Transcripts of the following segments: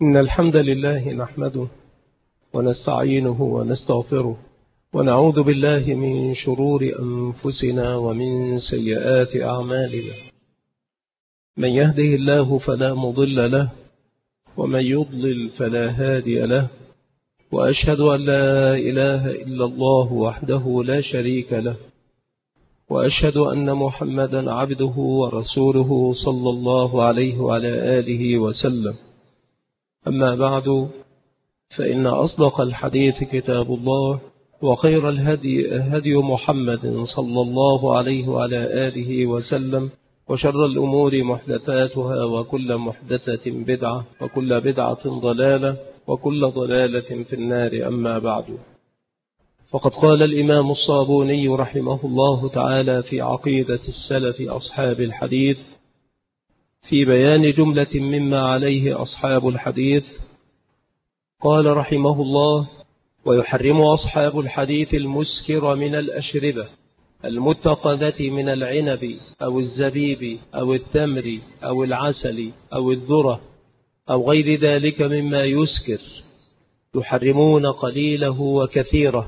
إن الحمد لله نحمده ونستعينه ونستغفره ونعوذ بالله من شرور أنفسنا ومن سيئات أعمالنا. من يهده الله فلا مضل له ومن يضلل فلا هادي له، وأشهد أن لا إله إلا الله وحده لا شريك له، وأشهد أن محمدا عبده ورسوله صلى الله عليه وعلى آله وسلم. أما بعد، فإن أصدق الحديث كتاب الله، وخير الهدي هدي محمد صلى الله عليه وعلى آله وسلم، وشر الأمور محدثاتها، وكل محدثة بدعة، وكل بدعة ضلالة، وكل ضلالة في النار. أما بعد، فقد قال الإمام الصابوني رحمه الله تعالى في عقيدة السلف أصحاب الحديث في بيان جملة مما عليه أصحاب الحديث، قال رحمه الله: ويحرم أصحاب الحديث المسكر من الأشربة المتقذة من العنب أو الزبيب أو التمر أو العسل أو الذرة أو غير ذلك مما يسكر، يحرمون قليله وكثيره،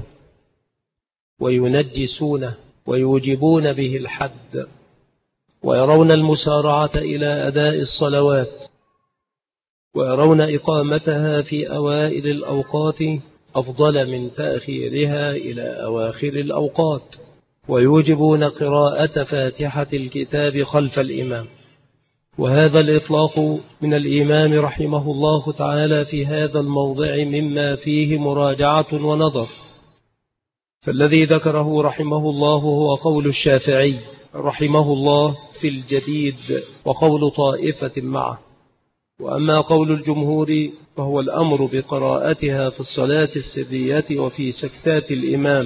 وينجسونه، ويوجبون به الحد، ويرون المسارعة إلى أداء الصلوات، ويرون إقامتها في أوائل الأوقات أفضل من تأخيرها إلى أواخر الأوقات، ويوجبون قراءة فاتحة الكتاب خلف الإمام. وهذا الإطلاق من الإمام رحمه الله تعالى في هذا الموضع مما فيه مراجعة ونظر، فالذي ذكره رحمه الله هو قول الشافعي رحمه الله في الجديد، وقول طائفة معه. وأما قول الجمهور فهو الأمر بقراءتها في الصلاة السرية وفي سكتات الإمام،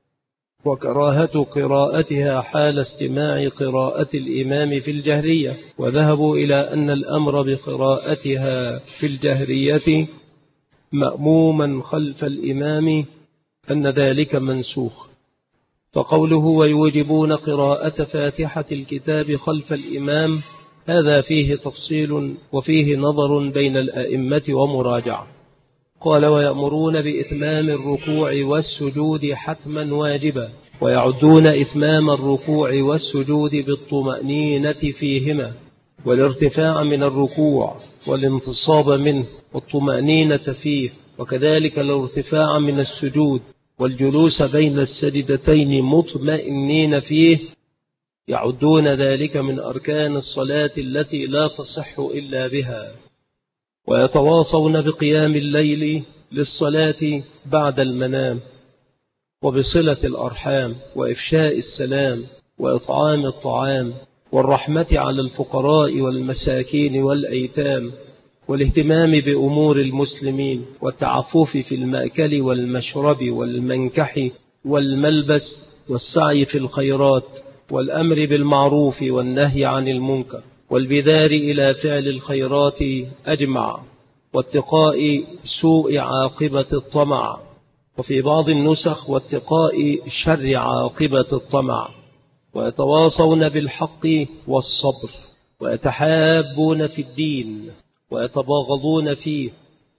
وكراهة قراءتها حال استماع قراءة الإمام في الجهرية. وذهبوا إلى أن الأمر بقراءتها في الجهرية مأموما خلف الإمام أن ذلك منسوخ. فقوله ويوجبون قراءة فاتحة الكتاب خلف الإمام هذا فيه تفصيل وفيه نظر بين الأئمة ومراجعة. قال: ويأمرون بإتمام الركوع والسجود حتما واجبا، ويعدون إتمام الركوع والسجود بالطمأنينة فيهما، والارتفاع من الركوع والانتصاب منه والطمأنينة فيه، وكذلك الارتفاع من السجود والجلوس بين السجدتين مطمئنين فيه، يعدون ذلك من أركان الصلاة التي لا تصح إلا بها. ويتواصون بقيام الليل للصلاة بعد المنام، وبصلة الأرحام، وإفشاء السلام، وإطعام الطعام، والرحمة على الفقراء والمساكين والأيتام، والاهتمام بأمور المسلمين، والتعفف في المأكل والمشرب والمنكح والملبس، والسعي في الخيرات، والأمر بالمعروف والنهي عن المنكر، والبذار إلى فعل الخيرات أجمع، واتقاء سوء عاقبة الطمع، وفي بعض النسخ واتقاء شر عاقبة الطمع. ويتواصون بالحق والصبر، ويتحابون في الدين، ويتباغضون فيه،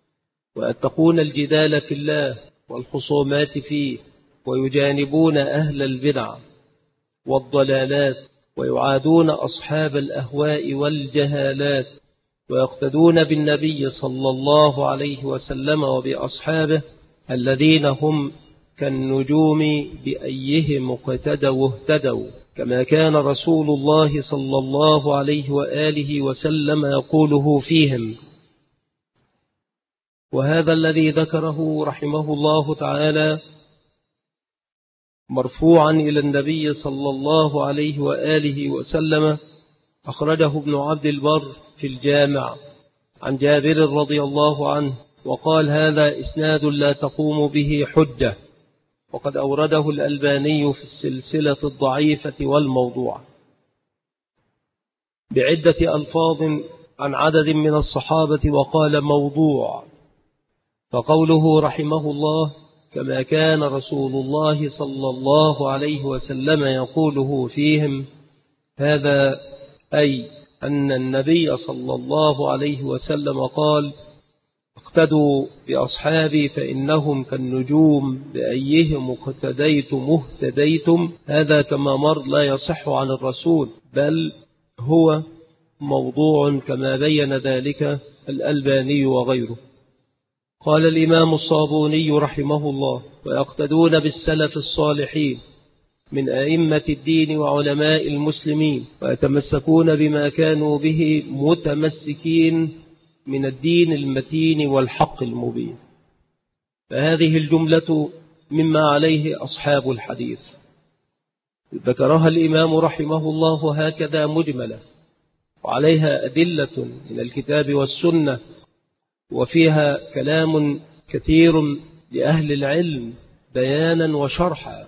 ويتقون الجدال في الله والخصومات فيه، ويجانبون أهل البدع والضلالات، ويعادون أصحاب الأهواء والجهالات، ويقتدون بالنبي صلى الله عليه وسلم وبأصحابه الذين هم كالنجوم بأيهم اقتدوا اهتدوا، كما كان رسول الله صلى الله عليه وآله وسلم يقوله فيهم. وهذا الذي ذكره رحمه الله تعالى مرفوعا إلى النبي صلى الله عليه وآله وسلم أخرجه ابن عبد البر في الجامع عن جابر رضي الله عنه، وقال: هذا إسناد لا تقوم به حجة، وقد أورده الألباني في السلسلة الضعيفة والموضوع بعدة ألفاظ عن عدد من الصحابة، وقال موضوع. فقوله رحمه الله كما كان رسول الله صلى الله عليه وسلم يقوله فيهم، هذا أي أن النبي صلى الله عليه وسلم قال: اقتدوا بأصحابي فإنهم كالنجوم بأيهم اقتديتم اهتديتم. هذا كما مر لا يصح عن الرسول، بل هو موضوع كما بين ذلك الألباني وغيره. قال الإمام الصابوني رحمه الله: ويقتدون بالسلف الصالحين من أئمة الدين وعلماء المسلمين، ويتمسكون بما كانوا به متمسكين من الدين المتين والحق المبين. فهذه الجملة مما عليه أصحاب الحديث، ذكرها الإمام رحمه الله هكذا مجملة، وعليها أدلة من الكتاب والسنة، وفيها كلام كثير لأهل العلم بيانا وشرحا.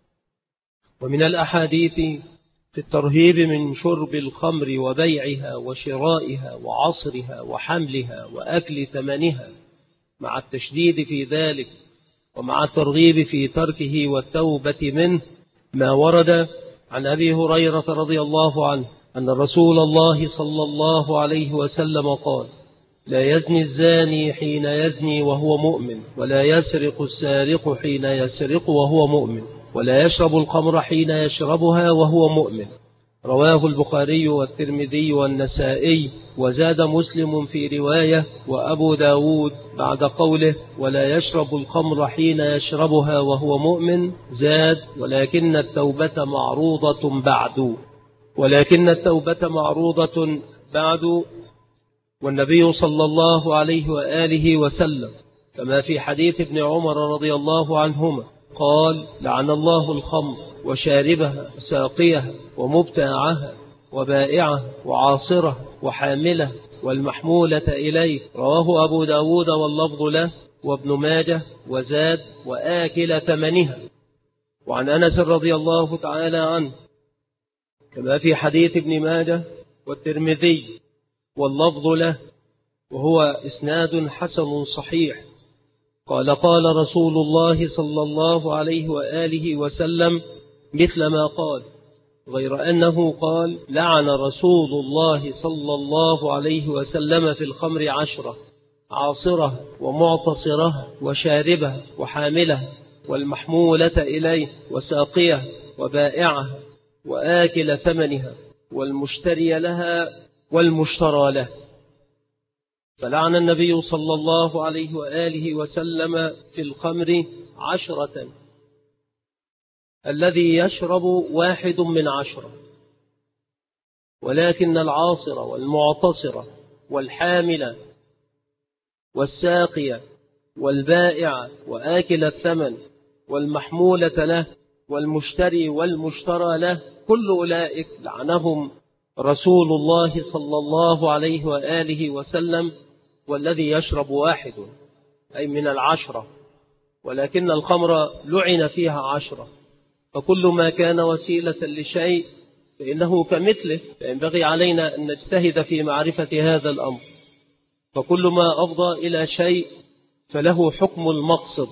ومن الأحاديث في الترهيب من شرب الخمر وبيعها وشرائها وعصرها وحملها وأكل ثمنها، مع التشديد في ذلك ومع الترغيب في تركه والتوبة منه، ما ورد عن أبي هريرة رضي الله عنه أن رسول الله صلى الله عليه وسلم قال: لا يزني الزاني حين يزني وهو مؤمن، ولا يسرق السارق حين يسرق وهو مؤمن، ولا يشرب الخمر حين يشربها وهو مؤمن. رواه البخاري والترمذي والنسائي، وزاد مسلم في رواية وأبو داود بعد قوله ولا يشرب الخمر حين يشربها وهو مؤمن، زاد ولكن التوبة معروضة بعد. ولكن التوبة معروضة بعد. والنبي صلى الله عليه وآله وسلم كما في حديث ابن عمر رضي الله عنهما قال: لعن الله الخمر وشاربها ساقيها ومبتاعها وبائعها وعاصرها وحاملها والمحمولة إليه. رواه أبو داود واللفظ له وابن ماجه، وزاد وآكل ثمنها. وعن أنس رضي الله تعالى عنه كما في حديث ابن ماجه والترمذي واللفظ له، وهو إسناد حسن صحيح، قال: قال رسول الله صلى الله عليه وآله وسلم مثل ما قال، غير أنه قال: لعن رسول الله صلى الله عليه وسلم في الخمر 10: عاصرها ومعتصرها وشاربها وحاملها والمحمولة إليه وساقيها وبائعها وآكل ثمنها والمشتري لها والمشترى له. فلعن النبي صلى الله عليه وآله وسلم في الخمر 10: الذي يشرب 1 من 10، ولكن العاصر والمعتصر والحامل والساقية والبائع وآكل الثمن والمحمولة له والمشتري والمشترى له، كل أولئك لعنهم رسول الله صلى الله عليه وآله وسلم. والذي يشرب 1 أي من 10، ولكن الخمر لعن فيها 10، فكل ما كان وسيلة لشيء فإنه كمثله، فينبغي علينا أن نجتهد في معرفة هذا الأمر. فكل ما أفضى إلى شيء فله حكم المقصد،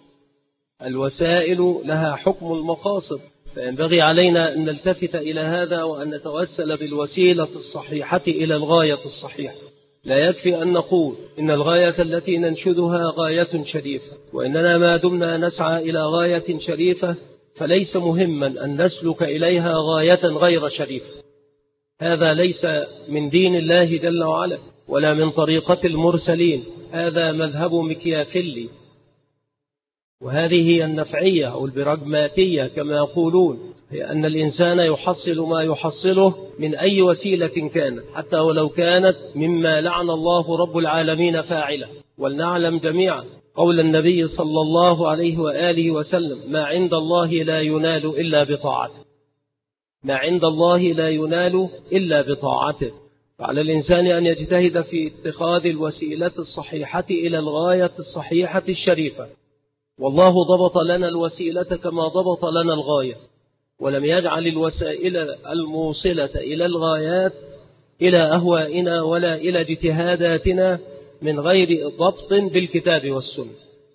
الوسائل لها حكم المقاصد، فينبغي علينا أن نلتفت إلى هذا وأن نتوسل بالوسيلة الصحيحة إلى الغاية الصحيحة. لا يكفي أن نقول إن الغاية التي ننشدها غاية شريفة، وإننا ما دمنا نسعى إلى غاية شريفة فليس مهما أن نسلك إليها غاية غير شريفة. هذا ليس من دين الله جل وعلا ولا من طريقة المرسلين، هذا مذهب مكيافيلي، وهذه هي النفعية أو البراغماتية كما يقولون، هي أن الإنسان يحصل ما يحصله من أي وسيلة كانت، حتى ولو كانت مما لعن الله رب العالمين فاعله. ولنعلم جميعا قول النبي صلى الله عليه وآله وسلم: ما عند الله لا ينال إلا بطاعته. ما عند الله لا ينال إلا بطاعته. فعلى الإنسان أن يجتهد في اتخاذ الوسيلة الصحيحة إلى الغاية الصحيحة الشريفة. والله ضبط لنا الوسيلة كما ضبط لنا الغاية، ولم يجعل الوسائل الموصلة إلى الغايات إلى أهوائنا ولا إلى اجتهاداتنا من غير ضبط بالكتاب والسنة.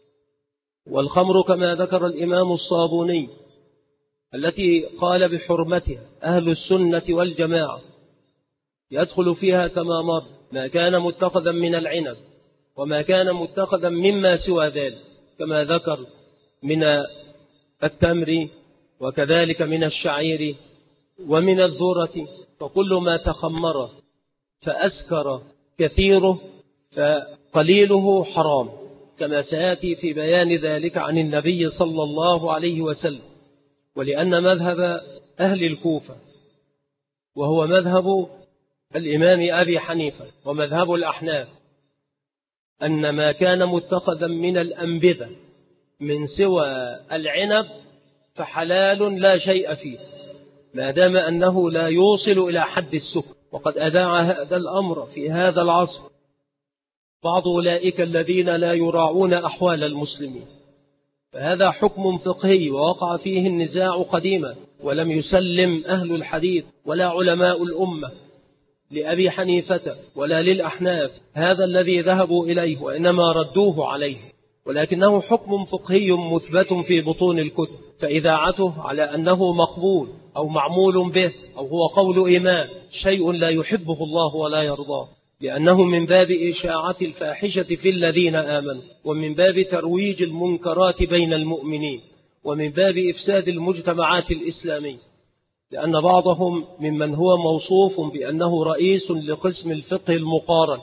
والخمر كما ذكر الإمام الصابوني التي قال بحرمتها أهل السنة والجماعة، يدخل فيها كما مر ما كان متخذا من العنب وما كان متخذا مما سوى ذلك كما ذكر من التمر وكذلك من الشعير ومن الذرة، فكل ما تخمر فأسكر كثيره فقليله حرام، كما سيأتي في بيان ذلك عن النبي صلى الله عليه وسلم. ولأن مذهب أهل الكوفة وهو مذهب الإمام أبي حنيفة ومذهب الأحناف أن ما كان متخذا من الأنبذة من سوى العنب فحلال لا شيء فيه ما دام أنه لا يوصل إلى حد السكر. وقد أذاع هذا الأمر في هذا العصر بعض أولئك الذين لا يراعون أحوال المسلمين، فهذا حكم فقهي ووقع فيه النزاع قديما، ولم يسلم أهل الحديث ولا علماء الأمة لأبي حنيفة ولا للأحناف هذا الذي ذهبوا إليه، وإنما ردوه عليه، ولكنه حكم فقهي مثبت في بطون الكتب، فإذاعته على أنه مقبول أو معمول به أو هو قول إمام شيء لا يحبه الله ولا يرضاه، لأنه من باب إشاعة الفاحشة في الذين آمنوا، ومن باب ترويج المنكرات بين المؤمنين، ومن باب إفساد المجتمعات الإسلامية، لأن بعضهم ممن هو موصوف بأنه رئيس لقسم الفقه المقارن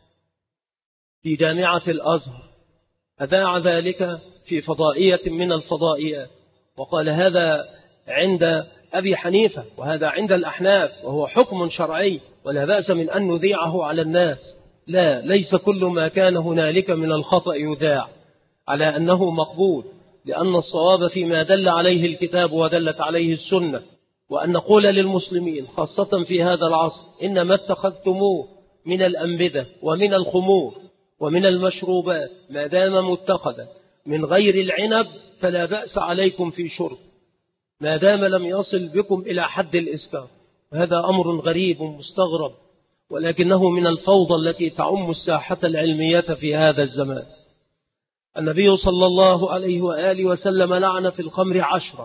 في جامعة الأزهر أذاع ذلك في فضائية من الفضائيات وقال هذا عند أبي حنيفة وهذا عند الأحناف وهو حكم شرعي ولا بأس من أن نذيعه على الناس. لا، ليس كل ما كان هنالك من الخطأ يذاع على أنه مقبول، لأن الصواب فيما دل عليه الكتاب ودلت عليه السنة، وأن نقول للمسلمين خاصة في هذا العصر إنما اتخذتموه من الأنبذة ومن الخمور ومن المشروبات ما دام متخذا من غير العنب فلا بأس عليكم في شرب ما دام لم يصل بكم إلى حد الإسكار. هذا أمر غريب مستغرب، ولكنه من الفوضى التي تعم الساحة العلمية في هذا الزمان. النبي صلى الله عليه وآله وسلم لعن في الخمر 10،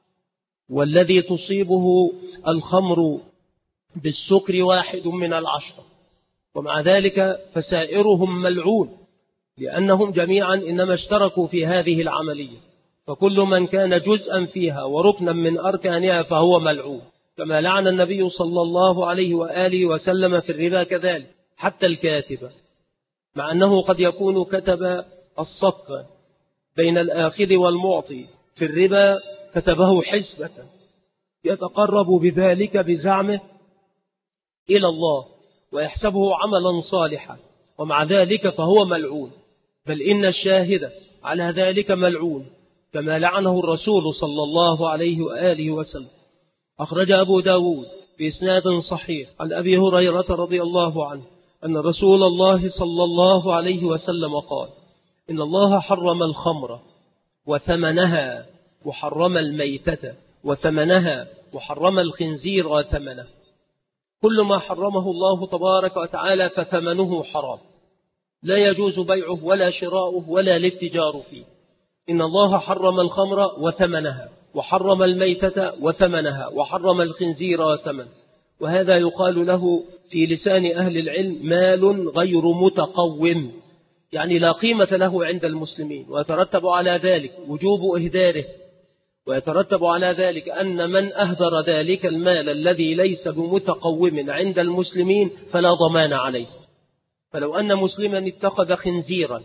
والذي تصيبه الخمر بالسكر 1 من 10، ومع ذلك فسائرهم ملعون لأنهم جميعا إنما اشتركوا في هذه العملية، فكل من كان جزءا فيها وركنا من أركانها فهو ملعون، كما لعن النبي صلى الله عليه وآله وسلم في الربا كذلك حتى الكاتب، مع أنه قد يكون كتب الصك بين الآخذ والمعطي في الربا، كتبه حسبة يتقرب بذلك بزعمه إلى الله ويحسبه عملا صالحا، ومع ذلك فهو ملعون، بل إن الشاهد على ذلك ملعون كما لعنه الرسول صلى الله عليه وآله وسلم. أخرج أبو داود بإسناد صحيح عن أبي هريرة رضي الله عنه أن رسول الله صلى الله عليه وسلم قال إن الله حرم الخمر وثمنها وحرم الميتة وثمنها وحرم الخنزير وثمنه، كل ما حرمه الله تبارك وتعالى فثمنه حرام، لا يجوز بيعه ولا شراؤه ولا الاتجار فيه. إن الله حرم الخمر وثمنها وحرم الميتة وثمنها وحرم الخنزير وثمنه، وهذا يقال له في لسان أهل العلم مال غير متقوم، يعني لا قيمة له عند المسلمين، ويترتب على ذلك وجوب إهداره، ويترتب على ذلك أن من أهدر ذلك المال الذي ليس بمتقوم عند المسلمين فلا ضمان عليه. فلو أن مسلما اتخذ خنزيرا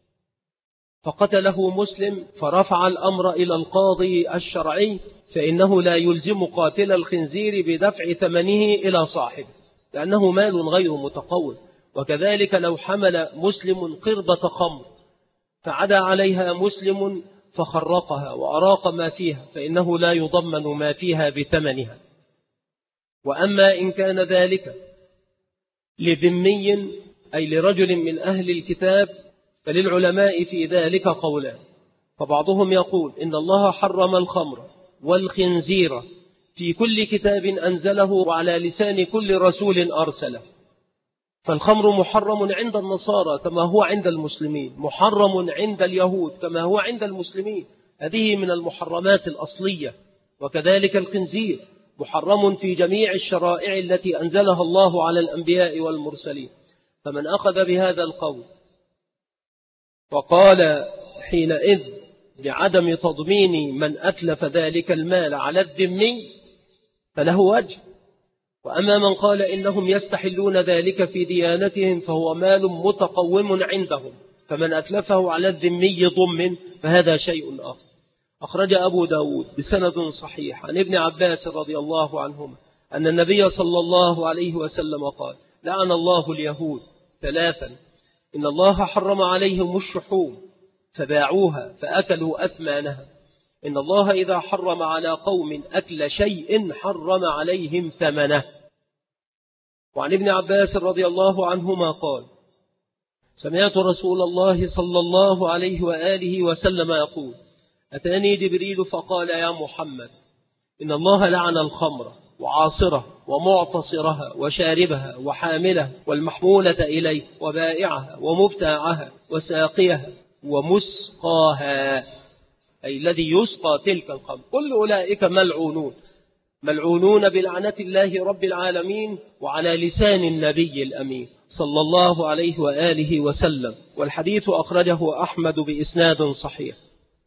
فقتله مسلم فرفع الأمر إلى القاضي الشرعي، فإنه لا يلزم قاتل الخنزير بدفع ثمنه إلى صاحبه لأنه مال غير متقوم. وكذلك لو حمل مسلم قربة خمر فعدا عليها مسلم فخرقها وأراق ما فيها فإنه لا يضمن ما فيها بثمنها. وأما إن كان ذلك لذمي أي لرجل من أهل الكتاب فللعلماء في ذلك قولان، فبعضهم يقول إن الله حرم الخمر والخنزير في كل كتاب أنزله وعلى لسان كل رسول أرسله، فالخمر محرم عند النصارى كما هو عند المسلمين، محرم عند اليهود كما هو عند المسلمين، هذه من المحرمات الأصلية. وكذلك الخنزير محرم في جميع الشرائع التي أنزلها الله على الأنبياء والمرسلين. فمن أخذ بهذا القول وقال حينئذ بعدم تضمين من أتلف ذلك المال على الذمي فله وجه. وأما من قال إنهم يستحلون ذلك في ديانتهم فهو مال متقوم عندهم، فمن أتلفه على الذمي ضمن فهذا شيء آخر. أخرج أبو داود بسند صحيح عن ابن عباس رضي الله عنهما أن النبي صلى الله عليه وسلم قال: لعن الله اليهود ثلاثا: إن الله حرم عليهم الشحوم فباعوها فأكلوا أثمانها. إن الله إذا حرم على قوم أكل شيء حرم عليهم ثمنه. وعن ابن عباس رضي الله عنهما قال: سمعت رسول الله صلى الله عليه وآله وسلم يقول: أتاني جبريل فقال: يا محمد، إن الله لعن الخمر وعاصره ومعتصرها وشاربها وحامله والمحمولة إليه وبائعها ومبتاعها وساقيها ومسقاها، أي الذي يسقى تلك الخمر، كل أولئك ملعونون بلعنة الله رب العالمين وعلى لسان النبي الأمين صلى الله عليه وآله وسلم. والحديث أخرجه أحمد بإسناد صحيح.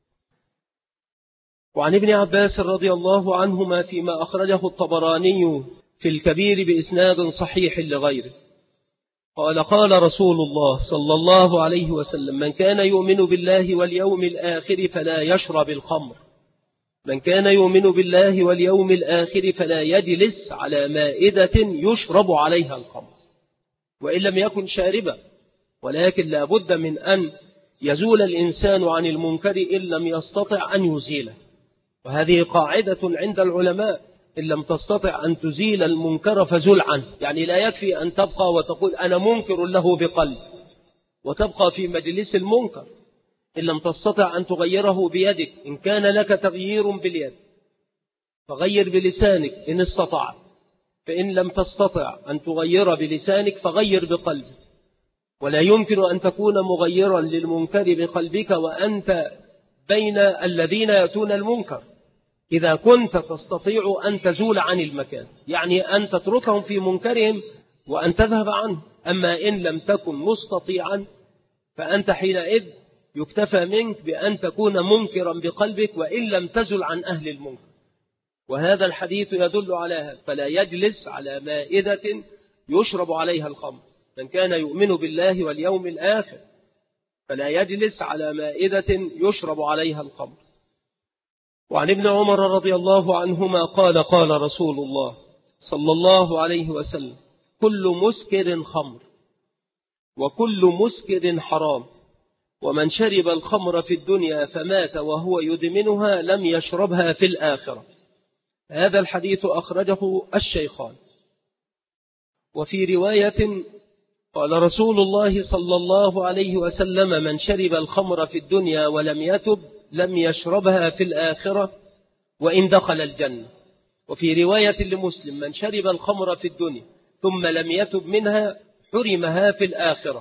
وعن ابن عباس رضي الله عنهما فيما أخرجه الطبراني في الكبير بإسناد صحيح لغيره قال: قال رسول الله صلى الله عليه وسلم: من كان يؤمن بالله واليوم الآخر فلا يشرب الخمر. من كان يؤمن بالله واليوم الآخر فلا يجلس على مائدة يشرب عليها الخمر، وإن لم يكن شاربا، ولكن لا بد من أن يزول الإنسان عن المنكر إن لم يستطع أن يزيله. وهذه قاعدة عند العلماء: إن لم تستطع أن تزيل المنكر فزل عنه. يعني لا يكفي أن تبقى وتقول أنا منكر له بقلب وتبقى في مجلس المنكر. إن لم تستطع أن تغيره بيدك، إن كان لك تغيير باليد فغير بلسانك إن استطعت، فإن لم تستطع أن تغير بلسانك فغير بقلبك. ولا يمكن أن تكون مغيرا للمنكر بقلبك وأنت بين الذين يأتون المنكر. إذا كنت تستطيع أن تزول عن المكان، يعني أن تتركهم في منكرهم وأن تذهب عنه. أما إن لم تكن مستطيعا فأنت حينئذ يكتفى منك بأن تكون منكرا بقلبك وإن لم تزل عن أهل المنكر. وهذا الحديث يدل على هذا: فلا يجلس على مائدة يشرب عليها الخمر. من كان يؤمن بالله واليوم الآخر فلا يجلس على مائدة يشرب عليها الخمر. وعن ابن عمر رضي الله عنهما قال: قال رسول الله صلى الله عليه وسلم: كل مسكر خمر وكل مسكر حرام، ومن شرب الخمر في الدنيا فمات وهو يدمنها لم يشربها في الآخرة. هذا الحديث أخرجه الشيخان. وفي رواية قال رسول الله صلى الله عليه وسلم: من شرب الخمر في الدنيا ولم يتب لم يشربها في الآخرة وإن دخل الجنة. وفي رواية لمسلم: من شرب الخمر في الدنيا ثم لم يتب منها حرمها في الآخرة.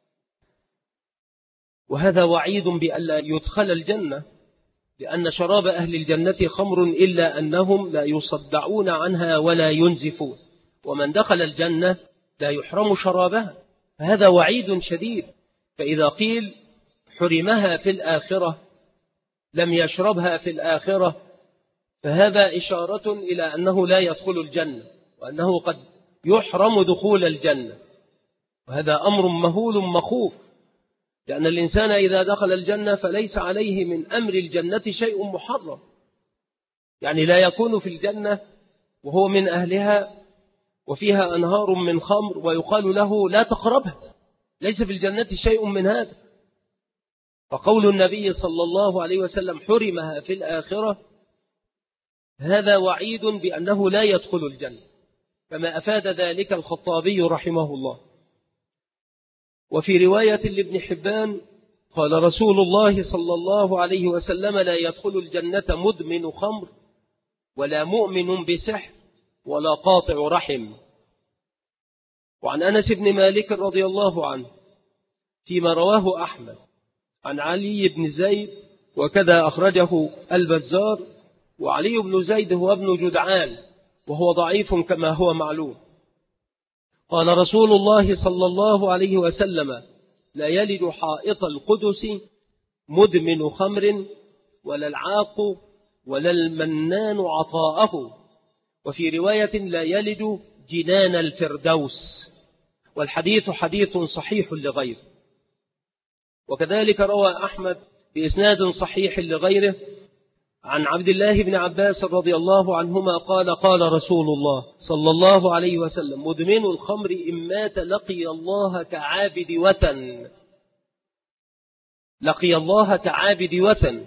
وهذا وعيد بألا يدخل الجنة، لأن شراب أهل الجنة خمر إلا أنهم لا يصدعون عنها ولا ينزفون، ومن دخل الجنة لا يحرم شرابها. فهذا وعيد شديد. فإذا قيل حرمها في الآخرة لم يشربها في الآخرة فهذا إشارة إلى أنه لا يدخل الجنة، وأنه قد يحرم دخول الجنة. وهذا أمر مهول مخوف، لأن الإنسان إذا دخل الجنة فليس عليه من أمر الجنة شيء محرم. يعني لا يكون في الجنة وهو من أهلها وفيها أنهار من خمر ويقال له لا تقربها، ليس في الجنة شيء من هذا. فقول النبي صلى الله عليه وسلم حرمها في الآخرة هذا وعيد بأنه لا يدخل الجنة، كما أفاد ذلك الخطابي رحمه الله. وفي رواية لابن حبان قال رسول الله صلى الله عليه وسلم: لا يدخل الجنة مدمن خمر ولا مؤمن بسحر ولا قاطع رحم. وعن أنس بن مالك رضي الله عنه فيما رواه أحمد عن علي بن زيد، وكذا أخرجه البزار، وعلي بن زيد هو ابن جدعان وهو ضعيف كما هو معلوم. قال رسول الله صلى الله عليه وسلم: لا يلد حائط القدس مدمن خمر ولا العاق ولا المنان عطاءه. وفي رواية لا يلد جنان الفردوس. والحديث حديث صحيح لغيره. وكذلك روى أحمد بإسناد صحيح لغيره عن عبد الله بن عباس رضي الله عنهما قال قال رسول الله صلى الله عليه وسلم مدمن الخمر إن مات لقي الله كعابد وثن. لقي الله كعابد وثن.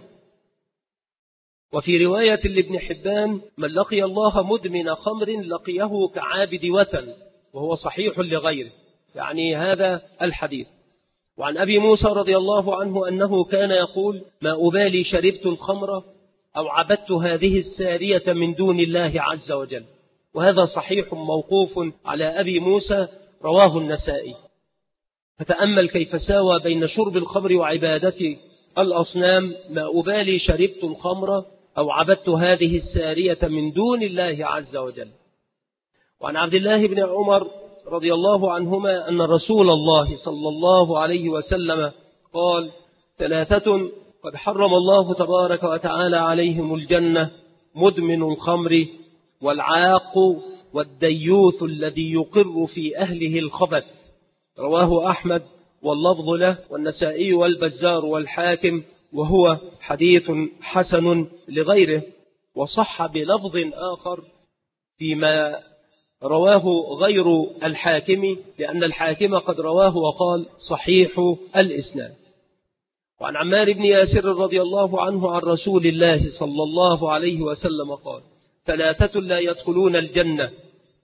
وفي رواية لابن حبان من لقي الله مدمن خمر لقيه كعابد وثن، وهو صحيح لغيره، يعني هذا الحديث. وعن أبي موسى رضي الله عنه أنه كان يقول ما أبالي شربت الخمر أو عبدت هذه السارية من دون الله عز وجل. وهذا صحيح موقوف على أبي موسى رواه النسائي. فتأمل كيف ساوى بين شرب الخمر وعبادة الأصنام. ما أبالي شربت الخمر أو عبدت هذه السارية من دون الله عز وجل. وعن عبد الله بن عمر رضي الله عنهما أن رسول الله صلى الله عليه وسلم قال 3 قد حرم الله تبارك وتعالى عليهم الجنة مدمن الخمر والعاق والديوث الذي يقر في أهله الخبث. رواه أحمد واللفظ له والنسائي والبزار والحاكم، وهو حديث حسن لغيره. وصح بلفظ آخر فيما رواه غير الحاكم، لأن الحاكم قد رواه وقال صحيح الإسناد. وعن عمار بن ياسر رضي الله عنه عن رسول الله صلى الله عليه وسلم قال 3 لا يدخلون الجنة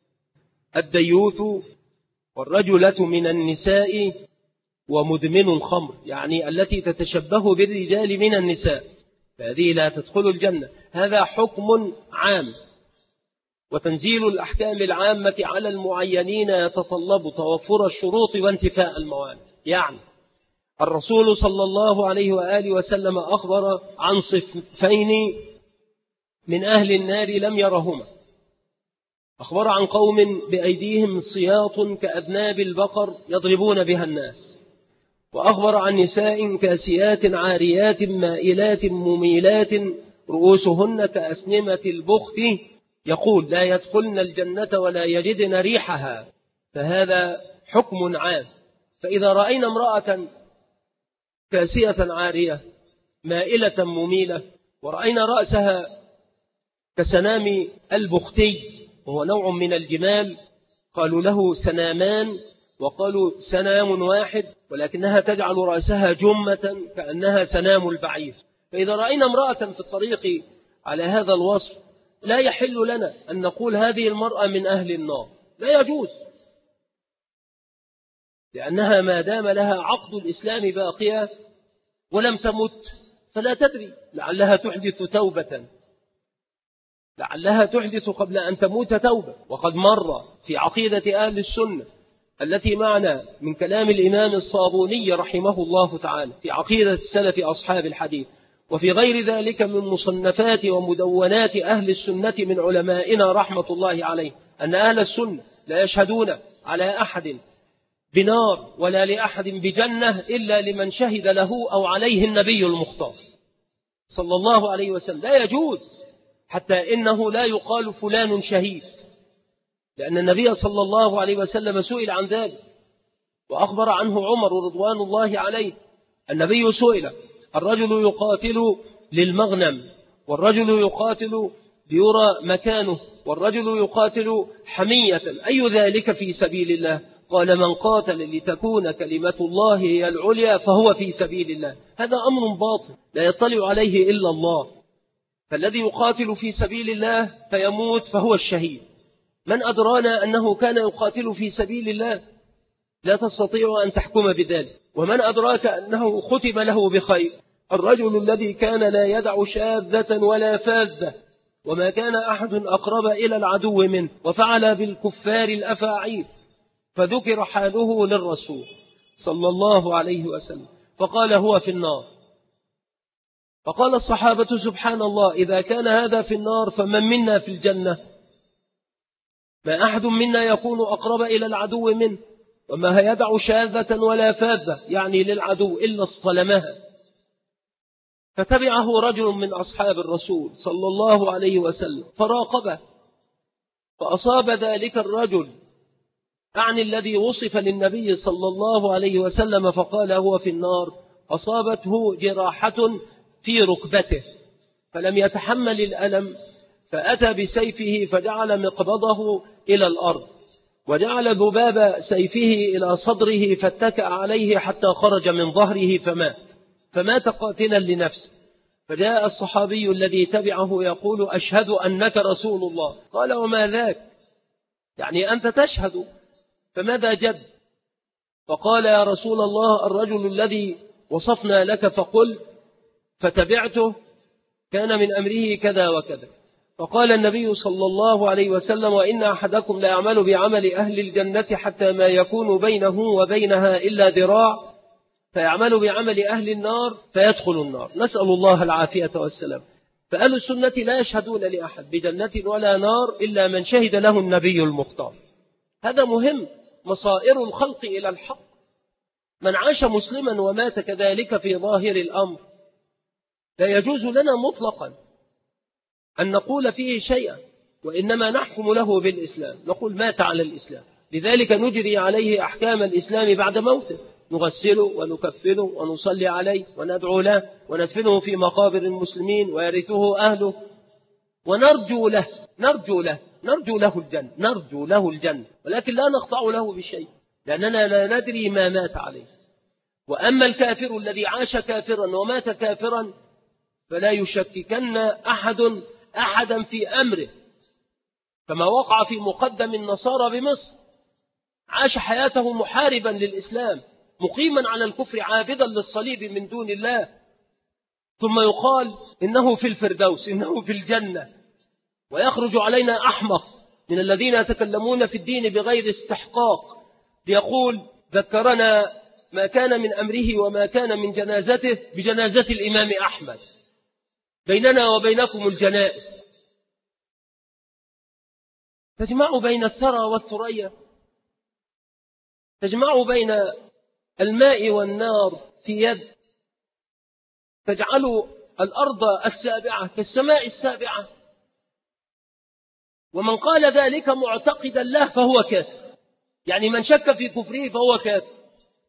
الديوث والرجلة من النساء ومدمن الخمر، يعني التي تتشبه بالرجال من النساء، فهذه لا تدخل الجنة. هذا حكم عام، وتنزيل الأحكام العامة على المعينين يتطلب توفر الشروط وانتفاء الموانع. يعني الرسول صلى الله عليه وآله وسلم أخبر عن صنفين من أهل النار لم يرهما. أخبر عن قوم بأيديهم صياط كأذناب البقر يضربون بها الناس. وأخبر عن نساء كاسيات عاريات مائلات مميلات رؤوسهن كأسنمة البخت يقول لا يدخلن الجنة ولا يجدن ريحها. فهذا حكم عام. فإذا رأينا امرأة كاسية عارية مائلة مميلة ورأينا رأسها كسنام البختي وهو نوع من الجمال، قالوا له سنامان وقالوا سنام واحد، ولكنها تجعل رأسها جمة كأنها سنام البعير. فإذا رأينا امرأة في الطريق على هذا الوصف لا يحل لنا أن نقول هذه المرأة من أهل النار، لا يجوز، لأنها ما دام لها عقد الإسلام باقية ولم تمت فلا تدري، لعلها تحدث توبة، لعلها تحدث قبل أن تموت توبة. وقد مر في عقيدة أهل السنة التي معنا من كلام الإمام الصابوني رحمه الله تعالى في عقيدة السلف أصحاب الحديث، وفي غير ذلك من مصنفات ومدونات أهل السنة من علمائنا رحمة الله عليه، أن أهل السنة لا يشهدون على أحد بنار ولا لأحد بجنة إلا لمن شهد له أو عليه النبي المختار صلى الله عليه وسلم. لا يجوز، حتى إنه لا يقال فلان شهيد، لأن النبي صلى الله عليه وسلم سئل عن ذلك وأخبر عنه عمر رضوان الله عليه. النبي سئل: الرجل يقاتل للمغنم، والرجل يقاتل ليرى مكانه، والرجل يقاتل حمية، أي ذلك في سبيل الله؟ قال: من قاتل لتكون كلمة الله هي العليا فهو في سبيل الله. هذا أمر باطل لا يطلع عليه إلا الله. فالذي يقاتل في سبيل الله فيموت فهو الشهيد. من أدرانا أنه كان يقاتل في سبيل الله؟ لا تستطيع أن تحكم بذلك. ومن أدراك أنه ختم له بخير؟ الرجل الذي كان لا يدع شاذة ولا فاذة، وما كان أحد أقرب إلى العدو منه، وفعل بالكفار الأفاعيل، فذكر حاله للرسول صلى الله عليه وسلم فقال: هو في النار. فقال الصحابة: سبحان الله، إذا كان هذا في النار فمن منا في الجنة؟ ما أحد منا يكون أقرب إلى العدو منه. وما يدع شاذة ولا فاذة يعني للعدو إلا اصطلمها. فتبعه رجل من أصحاب الرسول صلى الله عليه وسلم فراقبه، فأصاب ذلك الرجل أعني الذي وصف للنبي صلى الله عليه وسلم فقال هو في النار، أصابته جراحة في ركبته فلم يتحمل الألم، فأتى بسيفه فجعل مقبضه إلى الأرض، وجعل ذباب سيفه إلى صدره فاتكأ عليه حتى خرج من ظهره فمات قاتلا لنفسه. فجاء الصحابي الذي تبعه يقول أشهد أنك رسول الله. قال وما ذاك؟ يعني أنت تشهد، فماذا جد؟ فقال يا رسول الله الرجل الذي وصفنا لك فقل فتبعته كان من أمره كذا وكذا. فقال النبي صلى الله عليه وسلم وإن أحدكم لا يعمل بعمل أهل الجنة حتى ما يكون بينه وبينها إلا ذراع فيعمل بعمل أهل النار فيدخل النار، نسأل الله العافية والسلام. فأهل السنة لا يشهدون لأحد بجنة ولا نار إلا من شهد له النبي المختار. هذا مهم، مصائر الخلق إلى الحق. من عاش مسلما ومات كذلك في ظاهر الأمر لا يجوز لنا مطلقا أن نقول فيه شيئا، وإنما نحكم له بالإسلام، نقول مات على الإسلام، لذلك نجري عليه أحكام الإسلام بعد موته، نغسله ونكفله ونصلي عليه وندعو له وندفنه في مقابر المسلمين ويرثه أهله ونرجو له الجنة، ولكن لا نقطع له بشيء لأننا لا ندري ما مات عليه. وأما الكافر الذي عاش كافرا ومات كافرا فلا يشككن أحدا في أمره، كما وقع في مقدم النصارى بمصر، عاش حياته محاربا للإسلام مقيما على الكفر عابدا للصليب من دون الله، ثم يقال إنه في الفردوس، إنه في الجنة، ويخرج علينا أحمق من الذين يتكلمون في الدين بغير استحقاق ليقول ذكرنا ما كان من أمره وما كان من جنازته بجنازة الإمام أحمد، بيننا وبينكم الجنائز، تجمع بين الثرى والثريا، تجمع بين الماء والنار في يد، تجعل الأرض السابعة كالسماء السابعة. ومن قال ذلك معتقدا له فهو كافر، يعني من شك في كفره فهو كافر.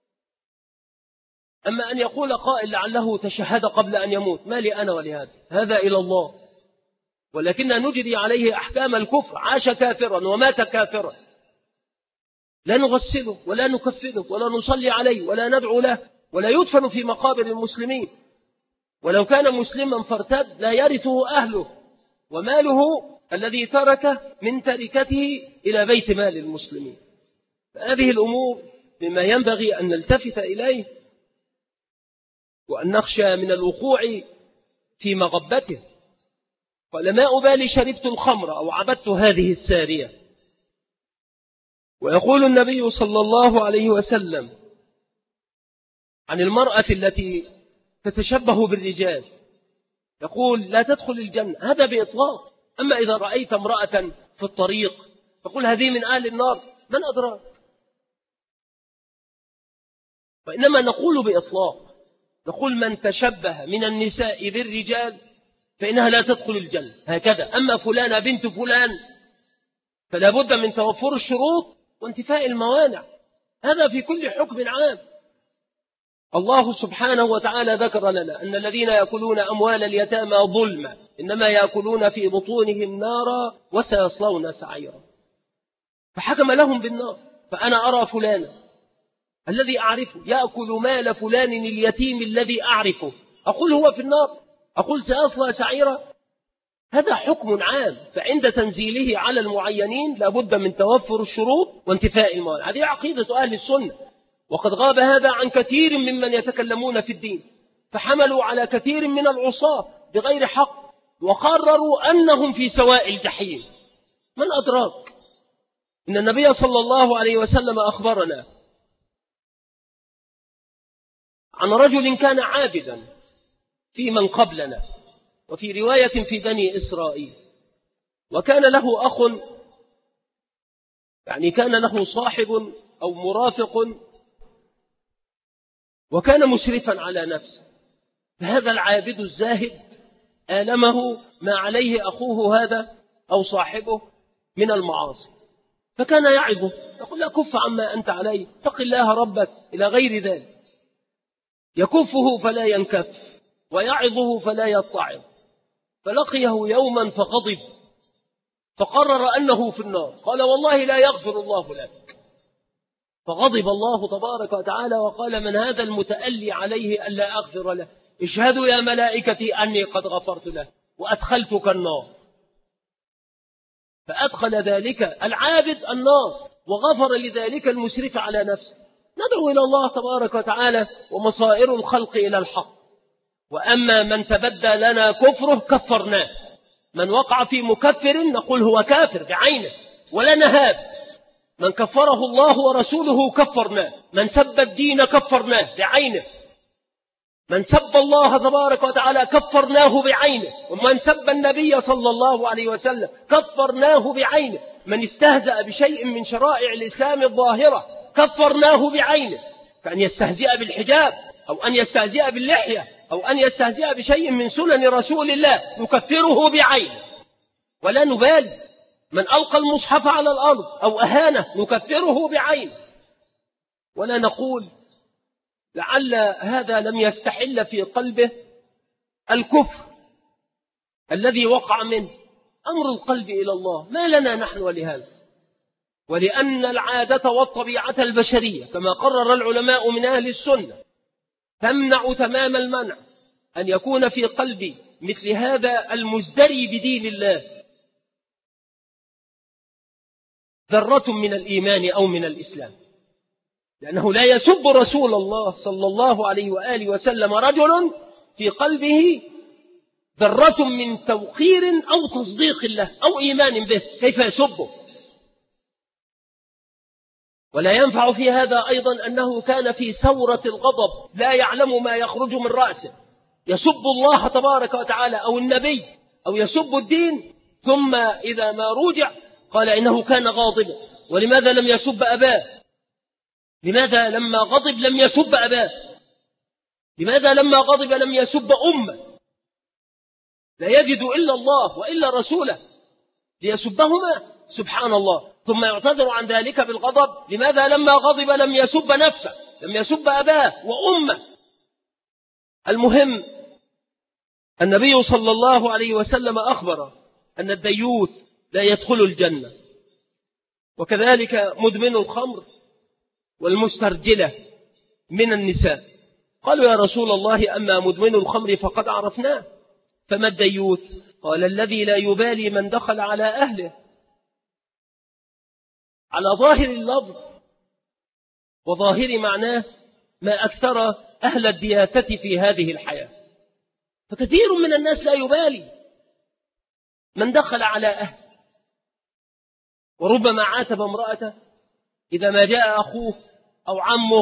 أما أن يقول قائل لعله تشهد قبل أن يموت، ما لي أنا ولهذا، هذا إلى الله، ولكن نجري عليه أحكام الكفر، عاش كافرا ومات كافرا، لا نغسله ولا نكفنه ولا نصلي عليه ولا ندعو له ولا يدفن في مقابر المسلمين، ولو كان مسلما فارتد لا يرثه أهله وماله الذي تركه من تركته إلى بيت مال المسلمين. فهذه الأمور مما ينبغي أن نلتفت إليه وأن نخشى من الوقوع في مغبته. قال ما أبالي شربت الخمر أو عبدت هذه السارية. ويقول النبي صلى الله عليه وسلم عن المرأة التي تتشبه بالرجال، يقول لا تدخل الجنة، هذا بإطلاق. أما إذا رأيت امرأة في الطريق تقول هذه من أهل النار، من أدراك؟ وإنما نقول بإطلاق، نقول من تشبه من النساء بالرجال فإنها لا تدخل الجنة هكذا. أما فلانة بنت فلان فلا بد من توفر الشروط وانتفاء الموانع، هذا في كل حكم عام. الله سبحانه وتعالى ذكر لنا أن الذين يأكلون أموال اليتامى ظلما إنما يأكلون في بطونهم نارا وسيصلون سعيرا، فحكم لهم بالنار. فأنا أرى فلانا الذي أعرفه يأكل مال فلان اليتيم الذي أعرفه، أقول هو في النار، أقول سيصلى سعيرا، هذا حكم عام. فعند تنزيله على المعينين لابد من توفر الشروط وانتفاء الموانع. هذه عقيدة أهل السنة، وقد غاب هذا عن كثير ممن يتكلمون في الدين، فحملوا على كثير من العصاة بغير حق وقرروا أنهم في سواء الجحيم. من أدراك؟ إن النبي صلى الله عليه وسلم أخبرنا عن رجل كان عابدا في من قبلنا، وفي رواية في بني إسرائيل، وكان له أخ، يعني كان له صاحب أو مرافق وكان مسرفا على نفسه، فهذا العابد الزاهد آلمه ما عليه أخوه هذا أو صاحبه من المعاصي، فكان يعظه يقول لا كف عما أنت عليه، اتق الله ربك إلى غير ذلك، يكفه فلا ينكف ويعظه فلا يتعظ. فلقيه يوما فغضب فقرر أنه في النار، قال والله لا يغفر الله لك. فغضب الله تبارك وتعالى وقال من هذا المتألي عليه ألا أغفر له؟ اشهدوا يا ملائكتي أني قد غفرت له وأدخلتك النار. فأدخل ذلك العابد النار وغفر لذلك المسرف على نفسه. ندعو إلى الله تبارك وتعالى ومصائر الخلق إلى الحق. وأما من تبدى لنا كفره كفرناه، من وقع في مكفر نقول هو كافر بعينه ولا نهاب، من كفره الله ورسوله كفرناه، من سب الدين كفرناه بعينه، من سب الله تبارك وتعالى كفرناه بعينه، ومن سب النبي صلى الله عليه وسلم كفرناه بعينه، من استهزأ بشيء من شرائع الإسلام الظاهرة كفرناه بعينه، كأن يستهزئ بالحجاب أو أن يستهزئ باللحية أو أن يستهزئ بشيء من سنن رسول الله نكفره بعينه ولا نبالي. من ألقى المصحف على الأرض أو أهانه نكفره بعينه ولا نقول لعل هذا لم يستحل في قلبه الكفر الذي وقع منه. أمر القلب إلى الله ما لنا نحن ولهذا، ولأن العادة والطبيعة البشرية كما قرر العلماء من أهل السنة تمنع تمام المنع أن يكون في قلب مثل هذا المزدري بدين الله ذرة من الإيمان أو من الإسلام، لأنه لا يسب رسول الله صلى الله عليه وآله وسلم رجل في قلبه ذرة من توقير أو تصديق له أو إيمان به، كيف يسبه؟ ولا ينفع في هذا أيضا أنه كان في ثورة الغضب لا يعلم ما يخرج من رأسه، يسب الله تبارك وتعالى أو النبي أو يسب الدين، ثم إذا ما رجع قال إنه كان غاضبا. ولماذا لم يسب أباه؟ لماذا لما غضب لم يسب أباه؟ لماذا لما غضب لم يسب أمه؟ لا يجد إلا الله وإلا رسوله ليسبهما، سبحان الله، ثم يعتذر عن ذلك بالغضب. لماذا لما غضب لم يسب نفسه، لم يسب أباه وأمه؟ المهم النبي صلى الله عليه وسلم أخبر أن الديوث لا يدخل الجنة، وكذلك مدمن الخمر والمسترجلة من النساء. قالوا يا رسول الله أما مدمن الخمر فقد عرفناه، فما الديوث؟ قال الذي لا يبالي من دخل على أهله. على ظاهر اللفظ وظاهر معناه ما أكثر أهل الدياثة في هذه الحياة، فكثير من الناس لا يبالي من دخل على أهله، وربما عاتب امرأته إذا ما جاء أخوه أو عمه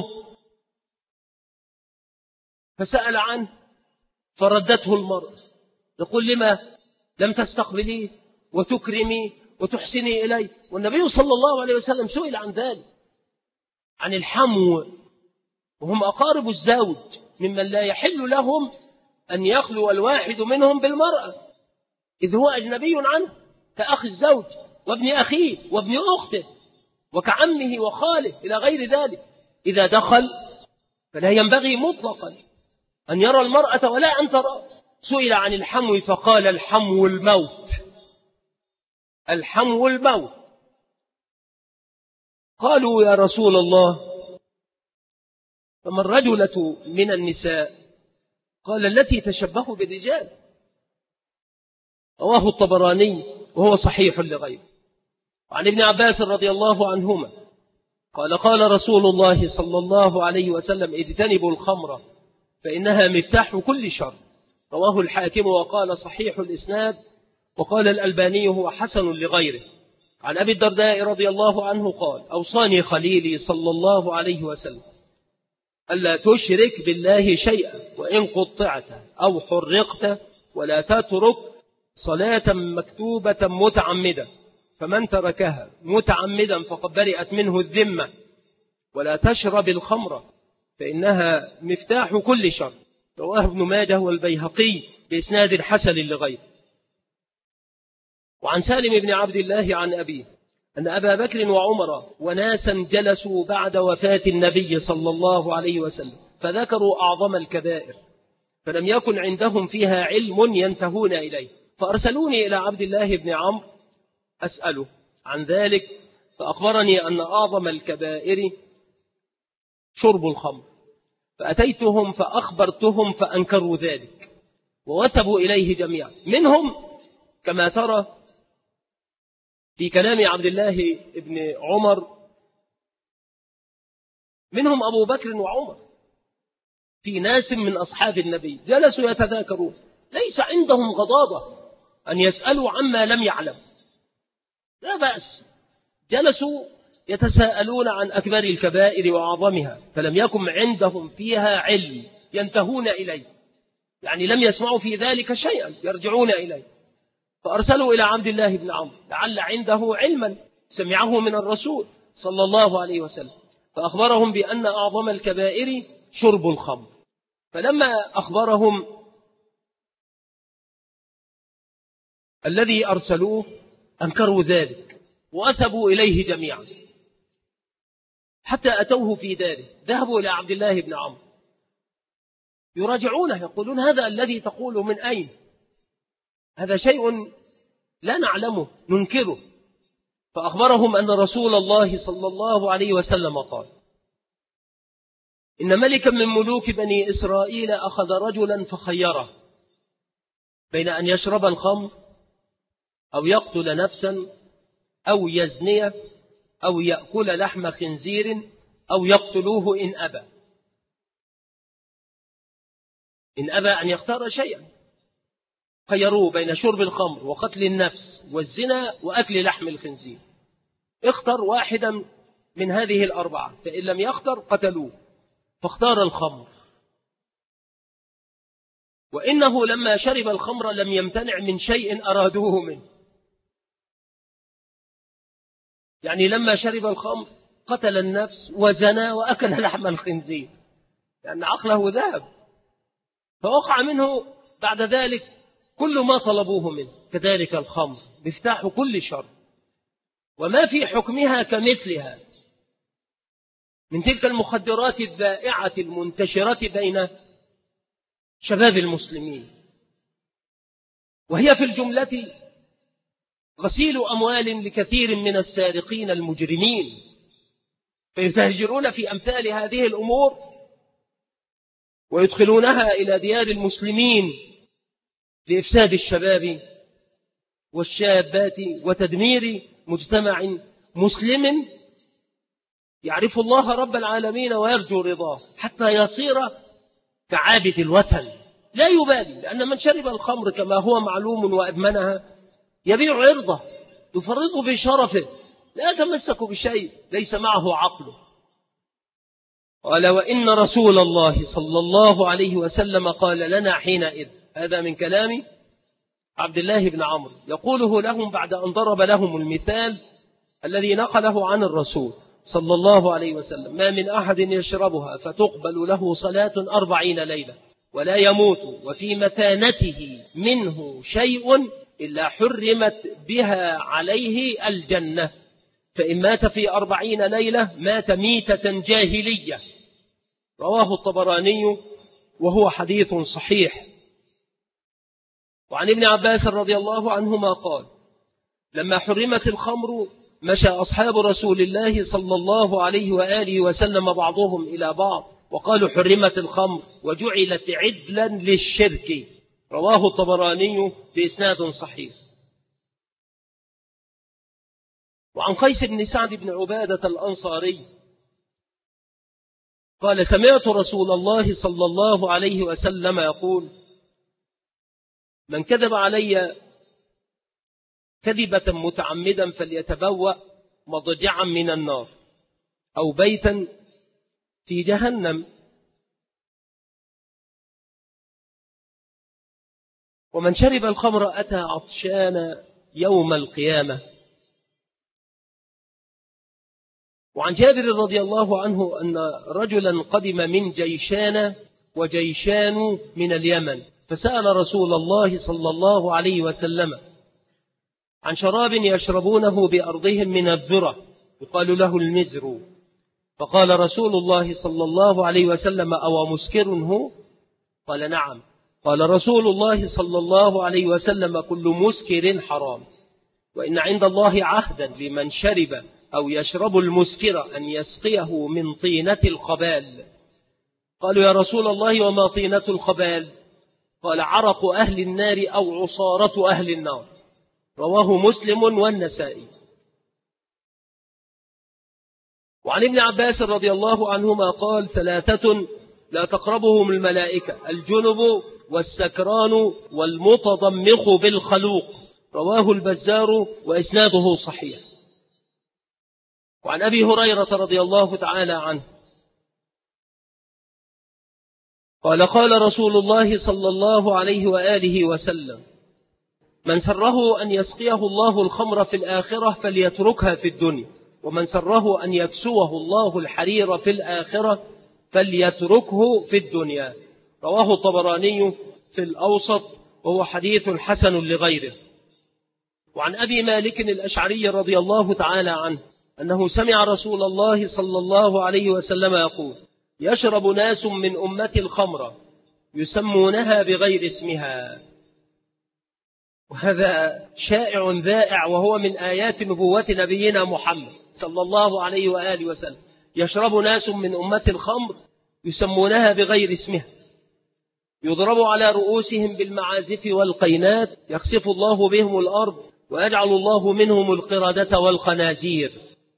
فسأل عنه فردته المرأة، يقول لما لم تستقبليه وتكرمي وتحسني إليه؟ والنبي صلى الله عليه وسلم سئل عن ذلك، عن الحمو، وهم أقارب الزوج ممن لا يحل لهم أن يخلو الواحد منهم بالمرأة إذ هو أجنبي عنه، كأخ الزوج وابن أخيه وابن أخته وكعمه وخاله إلى غير ذلك. إذا دخل فلا ينبغي مطلقا أن يرى المرأة ولا أن ترى. سئل عن الحمو فقال الحمو الموت، الحمو الموت. قالوا يا رسول الله فما الرجلة من النساء؟ قال التي تشبه بالرجال. رواه الطبراني وهو صحيح لغيره. وعن ابن عباس رضي الله عنهما قال قال رسول الله صلى الله عليه وسلم اجتنبوا الخمر فإنها مفتاح كل شر. رواه الحاكم وقال صحيح الإسناد، وقال الألباني هو حسن لغيره. عن أبي الدرداء رضي الله عنه قال أوصاني خليلي صلى الله عليه وسلم ألا تشرك بالله شيئا وإن قطعت أو حرقت، ولا تترك صلاة مكتوبة متعمدا، فمن تركها متعمدا فقد برئت منه الذمة، ولا تشرب الخمر فإنها مفتاح كل شر. رواه ابن ماجه والبيهقي بإسناد حسن لغيره. وعن سالم بن عبد الله عن أبيه أن أبا بكر وعمر وناسا جلسوا بعد وفاة النبي صلى الله عليه وسلم فذكروا أعظم الكبائر فلم يكن عندهم فيها علم ينتهون إليه، فأرسلوني إلى عبد الله بن عمرو أسأله عن ذلك، فأخبرني أن أعظم الكبائر شرب الخمر، فأتيتهم فأخبرتهم فأنكروا ذلك ووثبوا إليه جميعا. منهم كما ترى في كلام عبد الله بن عمر، منهم أبو بكر وعمر، في ناس من أصحاب النبي جلسوا يتذاكرون، ليس عندهم غضاضة أن يسألوا عما لم يعلم، لا بأس، جلسوا يتساءلون عن أكبر الكبائر وأعظمها، فلم يكن عندهم فيها علم ينتهون إليه، يعني لم يسمعوا في ذلك شيئا يرجعون إليه. فأرسلوا إلى عبد الله بن عمرو لعل عنده علما سمعه من الرسول صلى الله عليه وسلم، فأخبرهم بأن أعظم الكبائر شرب الخمر. فلما أخبرهم الذي أرسلوه أنكروا ذلك وأثبوا إليه جميعا، حتى أتوه في داره، ذهبوا إلى عبد الله بن عمرو يراجعونه، يقولون هذا الذي تقول من أين؟ هذا شيء لا نعلمه ننكره. فأخبرهم أن رسول الله صلى الله عليه وسلم قال: إن ملكا من ملوك بني إسرائيل أخذ رجلا فخيره بين أن يشرب الخمر أو يقتل نفسا أو يزني أو يأكل لحم خنزير أو يقتلوه إن أبى. إن أبى أن يختار شيئا، خيروه بين شرب الخمر وقتل النفس والزنا وأكل لحم الخنزير، اختر واحدا من هذه الأربعة، فإن لم يختر قتلوه، فاختار الخمر. وإنه لما شرب الخمر لم يمتنع من شيء أرادوه منه، يعني لما شرب الخمر قتل النفس وزنا وأكل لحم الخنزير، لأن عقله ذهب، فوقع منه بعد ذلك كل ما طلبوه منه. كذلك الخمر مفتاح كل شر، وما في حكمها كمثلها من تلك المخدرات الذائعة المنتشرة بين شباب المسلمين، وهي في الجملة غسيل أموال لكثير من السارقين المجرمين، فيتهجرون في أمثال هذه الأمور ويدخلونها إلى ديار المسلمين لإفساد الشباب والشابات وتدمير مجتمع مسلم يعرف الله رب العالمين ويرجو رضاه، حتى يصير كعابد الوثن لا يبالي، لأن من شرب الخمر كما هو معلوم وأدمنها يبيع عرضه، يفرط في شرفه، لا يتمسك بشيء ليس معه عقله. قال: وإن رسول الله صلى الله عليه وسلم قال لنا حينئذ، هذا من كلام عبد الله بن عمرو يقوله لهم بعد أن ضرب لهم المثال الذي نقله عن الرسول صلى الله عليه وسلم: ما من أحد يشربها فتقبل له صلاة 40 ليلة ولا يموت وفي مثانته منه شيء إلا حرمت بها عليه الجنة، فإن مات في 40 ليلة مات ميتة جاهلية. رواه الطبراني وهو حديث صحيح. وعن ابن عباس رضي الله عنهما قال: لما حرمت الخمر مشى أصحاب رسول الله صلى الله عليه وآله وسلم بعضهم إلى بعض وقالوا: حرمت الخمر وجعلت عدلا للشرك. رواه الطبراني بإسناد صحيح. وعن قيس بن سعد بن عبادة الأنصاري قال: سمعت رسول الله صلى الله عليه وسلم يقول: من كذب علي كذبة متعمدا فليتبوأ مضجعا من النار أو بيتا في جهنم. ومن شرب الخمر أتى عطشان يوم القيامة وعن جابر رضي الله عنه أن رجلا قدم من جيشان وجيشان من اليمن، فسأل رسول الله صلى الله عليه وسلم عن شراب يشربونه بأرضهم من الذرة يقال له المزر، فقال رسول الله صلى الله عليه وسلم: أو مسكر هو؟ قال: نعم. قال رسول الله صلى الله عليه وسلم: كل مسكر حرام، وإن عند الله عهدا لمن شرب أو يشرب المسكر أن يسقيه من طينة الخبال. قالوا: يا رسول الله وما طينة الخبال؟ قال: عرق أهل النار أو عصارة أهل النار. رواه مسلم والنسائي. وعن ابن عباس رضي الله عنهما قال: ثلاثة لا تقربهم الملائكة: الجنب والسكران والمتضمخ بالخلوق. رواه البزار وإسناده صحيح. وعن أبي هريرة رضي الله تعالى عنه قال: قال رسول الله صلى الله عليه وآله وسلم: من سره أن يسقيه الله الخمر في الآخرة فليتركها في الدنيا، ومن سره أن يكسوه الله الحرير في الآخرة فليتركه في الدنيا. رواه الطبراني في الأوسط وهو حديث حسن لغيره. وعن أبي مالك الأشعري رضي الله تعالى عنه أنه سمع رسول الله صلى الله عليه وسلم يقول: يشرب ناس من أمتي الخمر يسمونها بغير اسمها. وهذا شائع ذائع، وهو من آيات نبوة نبينا محمد صلى الله عليه وآله وسلم. يشرب ناس من أمتي الخمر يسمونها بغير اسمها، يضرب على رؤوسهم بالمعازف والقينات، يخسف الله بهم الأرض ويجعل الله منهم القردة والخنازير.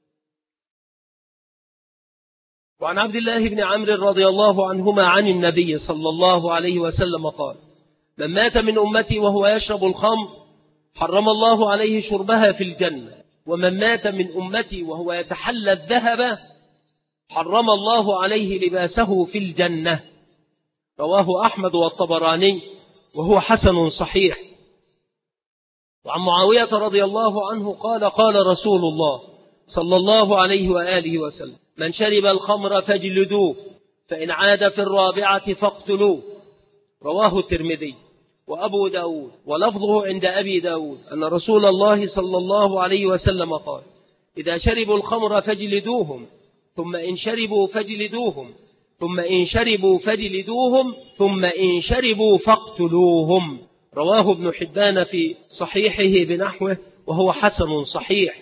وعن عبد الله بن عمرو رضي الله عنهما عن النبي صلى الله عليه وسلم قال: من مات من أمتي وهو يشرب الخمر حرم الله عليه شربها في الجنة، ومن مات من أمتي وهو يتحلى الذهب حرم الله عليه لباسه في الجنة. رواه أحمد والطبراني وهو حسن صحيح. وعن معاوية رضي الله عنه قال: قال رسول الله صلى الله عليه وآله وسلم: من شرب الخمر فاجلدوه، فإن عاد في الرابعة فاقتلوه. رواه الترمذي وأبو داود، ولفظه عند أبي داود أن رسول الله صلى الله عليه وسلم قال: إذا شربوا الخمر فاجلدوهم، ثم إن شربوا فاجلدوهم، ثم إن شربوا فاجلدوهم، ثم إن شربوا فاقتلوهم. رواه ابن حبان في صحيحه بنحوه وهو حسن صحيح.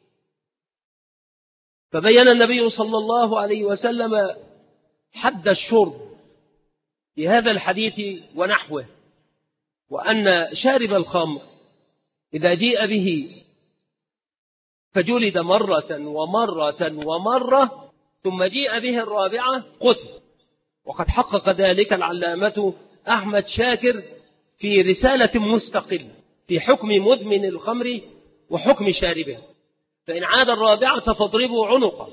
فبين النبي صلى الله عليه وسلم حد الشرب في هذا الحديث ونحوه، وأن شارب الخمر إذا جيء به فجلد مرة ومرة ومرة، ثم جيء به الرابعة قتل. وقد حقق ذلك العلامة أحمد شاكر في رسالة مستقلة في حكم مدمن الخمر وحكم شاربه، فإن عاد الرابعة فاضربوا عنقه.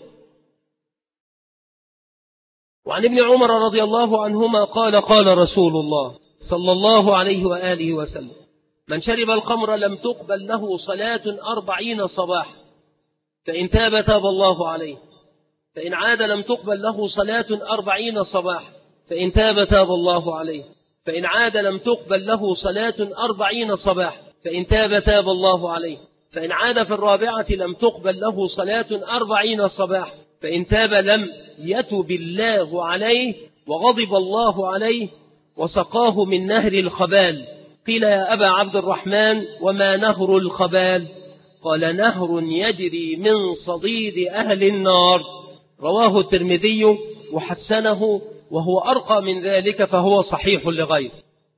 وعن ابن عمر رضي الله عنهما قال: قال رسول الله صلى الله عليه وآله وسلم: من شرب الخمر لم تقبل له صلاة 40 صباحا، فإن تاب تاب الله عليه، فإن عاد لم تقبل له صلاة 40 صباحا، فإن تاب تاب الله عليه، فإن عاد لم تقبل له صلاة 40 صباحا، فإن تاب تاب الله عليه، فإن عاد في الرابعة لم تقبل له صلاة 40 صباحا، فإن تاب لم يتب الله عليه وغضب الله عليه وسقاه من نهر الخبال. قيل: يا أبا عبد الرحمن وما نهر الخبال؟ قال: نهر يجري من صديد أهل النار. رواه الترمذي وحسنه، وهو أرقى من ذلك فهو صحيح لغيره.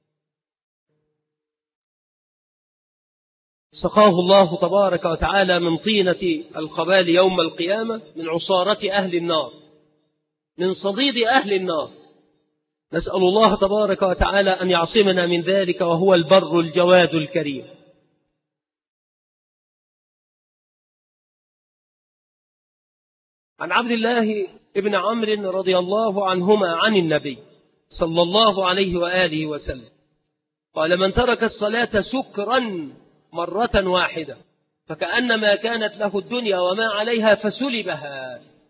سقاه الله تبارك وتعالى من طينة الخبال يوم القيامة، من عصارة أهل النار، من صديد أهل النار. نسأل الله تبارك وتعالى أن يعصمنا من ذلك، وهو البر الجواد الكريم. عن عبد الله ابن عمرو رضي الله عنهما عن النبي صلى الله عليه وآله وسلم قال: من ترك الصلاة سكرا مرة واحدة فكأنما كانت له الدنيا وما عليها فسلبها.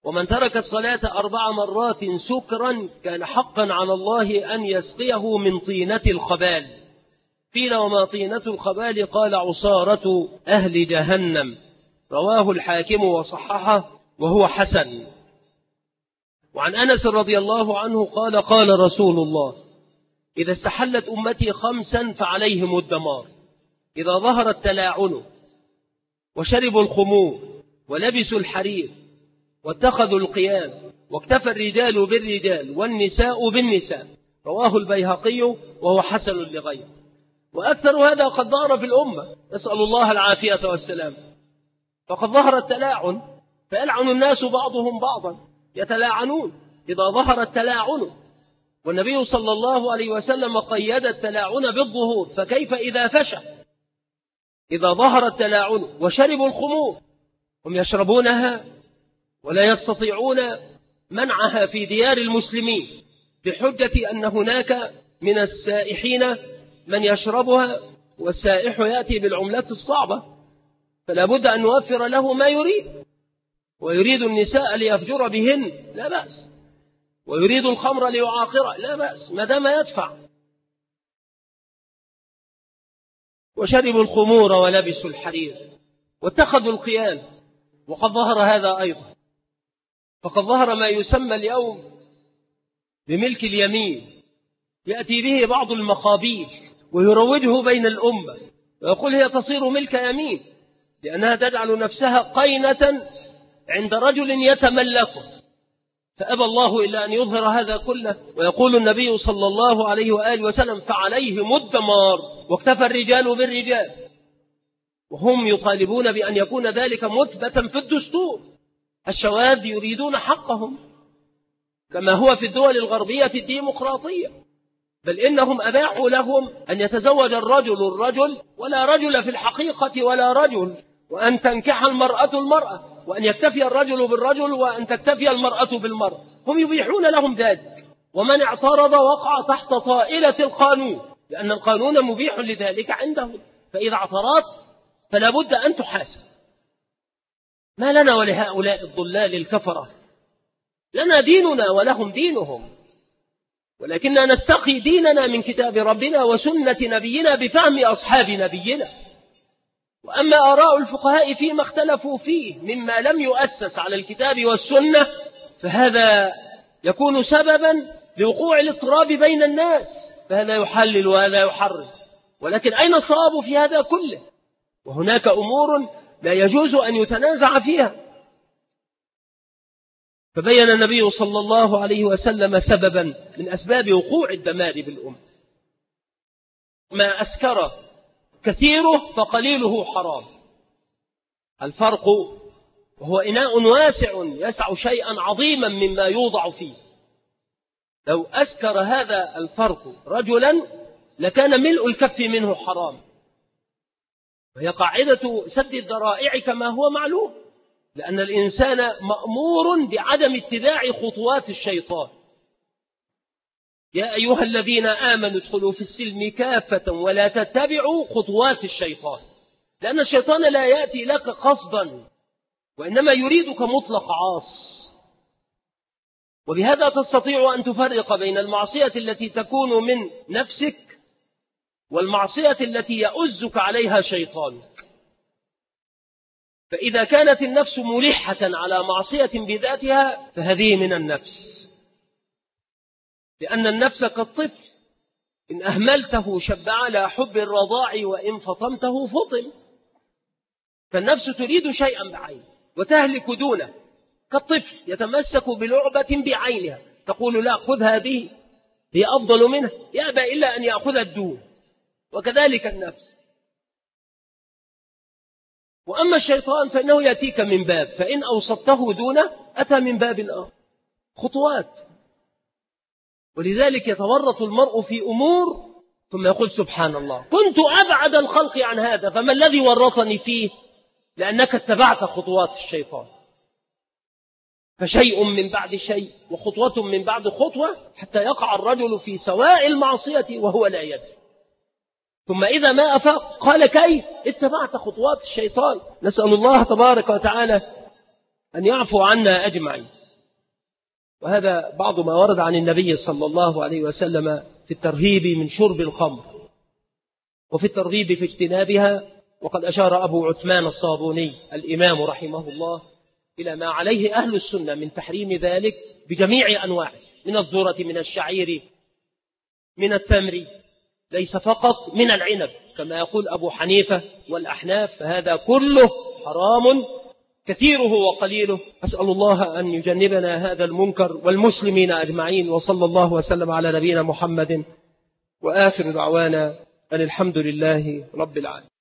ومن ترك الصلاة 4 مرات سكرا كان حقا على الله أن يسقيه من طينة الخبال. قيل وما طينة الخبال؟ قال عصارة أهل جهنم. رواه الحاكم وصححه وهو حسن. وعن أنس رضي الله عنه قال قال رسول الله: إذا استحلت أمتي 5 فعليهم الدمار: إذا ظهر التلاعن، وشربوا الخمور، ولبسوا الحرير، واتخذوا القيام، واكتفى الرجال بالرجال والنساء بالنساء. رواه البيهقي وهو حسن لغيره. وأكثر هذا قد ظهر في الأمة، نسأل الله العافية والسلام. فقد ظهر التلاعن، فيلعن الناس بعضهم بعضا، يتلاعنون إذا ظهر التلاعن. والنبي صلى الله عليه وسلم قيد التلاعن بالظهور، فكيف إذا فشى؟ إذا ظهر التلاعن. وشربوا الخمور، هم يشربونها ولا يستطيعون منعها في ديار المسلمين بحجة أن هناك من السائحين من يشربها، والسائح يأتي بالعملات الصعبة، فلا بد أن نوفر له ما يريد. ويريد النساء ليفجر بهن لا بأس، ويريد الخمر ليعاقر لا بأس ما دام يدفع. وشربوا الخمور ولبسوا الحرير واتخذوا القيان. وقد ظهر هذا أيضا، فقد ظهر ما يسمى اليوم بملك اليمين، يأتي به بعض المخابيل ويروجه بين الأمة ويقول هي تصير ملك يمين، لأنها تجعل نفسها قينة عند رجل يتملكه. فأبى الله إلا أن يظهر هذا كله. ويقول النبي صلى الله عليه وآله وسلم: فعليهم الدمار، واكتفى الرجال بالرجال. وهم يطالبون بأن يكون ذلك مثبتا في الدستور. الشواذ يريدون حقهم كما هو في الدول الغربية الديمقراطية، بل إنهم أباحوا لهم أن يتزوج الرجل ولا رجل في الحقيقة ولا رجل، وأن تنكح المرأة المرأة، وأن يكتفي الرجل بالرجل، وأن تكتفي المرأة بالمرأة. هم يبيحون لهم ذلك، ومن اعترض وقع تحت طائلة القانون، لأن القانون مبيح لذلك عندهم. فإذا اعترضت فلا بد أن تحاسب. ما لنا ولهؤلاء الضلال الكفرة؟ لنا ديننا ولهم دينهم، ولكننا نستقي ديننا من كتاب ربنا وسنة نبينا بفهم أصحاب نبينا. وأما آراء الفقهاء فيما اختلفوا فيه مما لم يؤسس على الكتاب والسنة، فهذا يكون سببا لوقوع الاضطراب بين الناس، فهذا يحلل وهذا يحرم. ولكن أين الصواب في هذا كله؟ وهناك أمور لا يجوز أن يتنازع فيها. فبين النبي صلى الله عليه وسلم سببا من أسباب وقوع الدمار بالأمة: ما أسكر كثيره فقليله حرام. الفرق وهو إناء واسع يسع شيئا عظيما مما يوضع فيه. لو أسكر هذا الفرق رجلا لكان ملء الكف منه حرام. وهي قاعدة سد الذرائع كما هو معلوم، لأن الإنسان مأمور بعدم اتباع خطوات الشيطان. يا أيها الذين آمنوا ادخلوا في السلم كافة ولا تتبعوا خطوات الشيطان، لأن الشيطان لا يأتي لك قصدا، وإنما يريدك مطلق عاص. وبهذا تستطيع أن تفرق بين المعصية التي تكون من نفسك والمعصية التي يؤزك عليها شيطانك. فإذا كانت النفس ملحة على معصية بذاتها فهذه من النفس، لأن النفس كالطفل، إن أهملته شب على حب الرضاع، وإن فطمته فطم. فالنفس تريد شيئا بعينه وتهلك دونه، كالطفل يتمسك بلعبة بعينها، تقول لا خذ هذه هي أفضل منها، يأبى إلا أن يأخذ الدون. وكذلك النفس. وأما الشيطان فإنه يأتيك من باب، فإن أوسطته دونه أتى من باب آخر، خطوات. ولذلك يتورط المرء في أمور ثم يقول سبحان الله كنت أبعد الخلق عن هذا، فما الذي ورطني فيه؟ لأنك اتبعت خطوات الشيطان. فشيء من بعد شيء وخطوة من بعد خطوة حتى يقع الرجل في سواء المعصية وهو لا يدري. ثم إذا ما أفاق قال كيف اتبعت خطوات الشيطان؟ نسأل الله تبارك وتعالى أن يعفو عنا أجمعين. وهذا بعض ما ورد عن النبي صلى الله عليه وسلم في الترهيب من شرب الخمر وفي الترغيب في اجتنابها. وقد أشار أبو عثمان الصابوني الإمام رحمه الله إلى ما عليه أهل السنة من تحريم ذلك بجميع أنواعه، من الذرة، من الشعير، من التمر، ليس فقط من العنب كما يقول أبو حنيفة والأحناف، فهذا كله حرام كثيره وقليله. أسأل الله أن يجنبنا هذا المنكر والمسلمين أجمعين، وصلى الله وسلم على نبينا محمد، وآخر دعوانا أن الحمد لله رب العالمين.